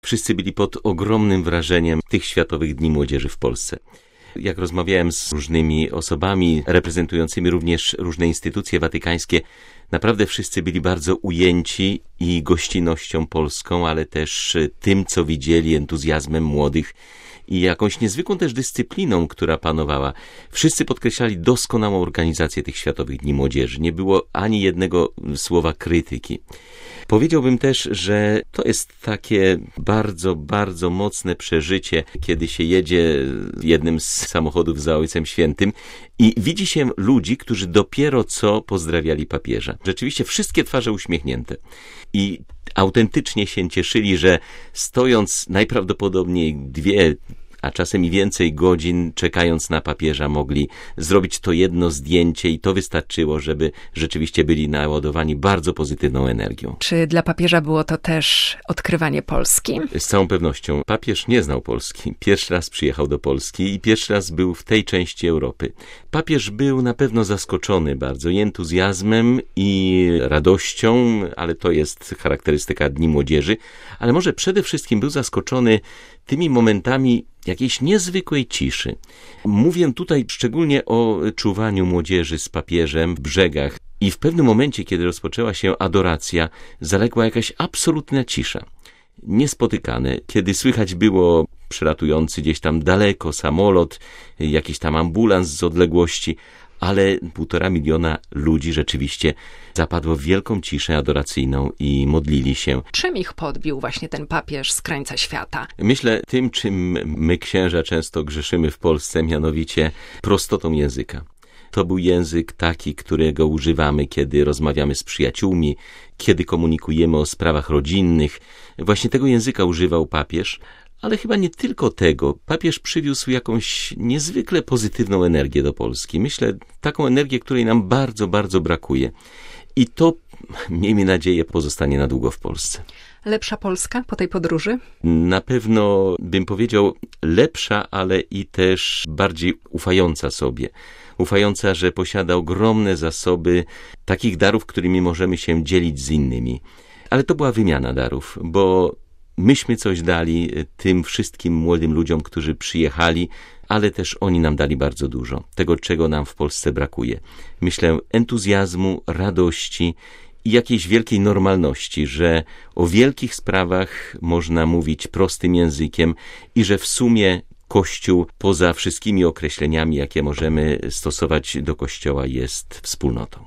Wszyscy byli pod ogromnym wrażeniem tych Światowych Dni Młodzieży w Polsce. Jak rozmawiałem z różnymi osobami reprezentującymi również różne instytucje watykańskie, naprawdę wszyscy byli bardzo ujęci i gościnnością polską, ale też tym, co widzieli, entuzjazmem młodych i jakąś niezwykłą też dyscypliną, która panowała. Wszyscy podkreślali doskonałą organizację tych Światowych Dni Młodzieży. Nie było ani jednego słowa krytyki. Powiedziałbym też, że to jest takie bardzo, bardzo mocne przeżycie, kiedy się jedzie jednym z samochodów za Ojcem Świętym i widzi się ludzi, którzy dopiero co pozdrawiali papieża. Rzeczywiście wszystkie twarze uśmiechnięte. I autentycznie się cieszyli, że stojąc najprawdopodobniej 2, a czasem i więcej godzin czekając na papieża mogli zrobić to jedno zdjęcie i to wystarczyło, żeby rzeczywiście byli naładowani bardzo pozytywną energią. Czy dla papieża było to też odkrywanie Polski? Z całą pewnością. Papież nie znał Polski. Pierwszy raz przyjechał do Polski i pierwszy raz był w tej części Europy. Papież był na pewno zaskoczony bardzo i entuzjazmem i radością, ale to jest charakterystyka Dni Młodzieży, ale może przede wszystkim był zaskoczony tymi momentami jakiejś niezwykłej ciszy. Mówię tutaj szczególnie o czuwaniu młodzieży z papieżem w Brzegach i w pewnym momencie, kiedy rozpoczęła się adoracja, zaległa jakaś absolutna cisza. Niespotykane, kiedy słychać było przelatujący gdzieś tam daleko samolot, jakiś tam ambulans z odległości, ale 1,5 miliona ludzi rzeczywiście zapadło w wielką ciszę adoracyjną i modlili się. Czym ich podbił właśnie ten papież z krańca świata? Myślę tym, czym my księża często grzeszymy w Polsce, mianowicie prostotą języka. To był język taki, którego używamy, kiedy rozmawiamy z przyjaciółmi, kiedy komunikujemy o sprawach rodzinnych. Właśnie tego języka używał papież, ale chyba nie tylko tego. Papież przywiózł jakąś niezwykle pozytywną energię do Polski. Myślę, taką energię, której nam bardzo, bardzo brakuje. I to, miejmy nadzieję, pozostanie na długo w Polsce. Lepsza Polska po tej podróży? Na pewno bym powiedział lepsza, ale i też bardziej ufająca sobie. Ufająca, że posiada ogromne zasoby takich darów, którymi możemy się dzielić z innymi. Ale to była wymiana darów, bo myśmy coś dali tym wszystkim młodym ludziom, którzy przyjechali, ale też oni nam dali bardzo dużo. Tego, czego nam w Polsce brakuje. Myślę entuzjazmu, radości i jakiejś wielkiej normalności, że o wielkich sprawach można mówić prostym językiem i że w sumie Kościół, poza wszystkimi określeniami, jakie możemy stosować do Kościoła, jest wspólnotą.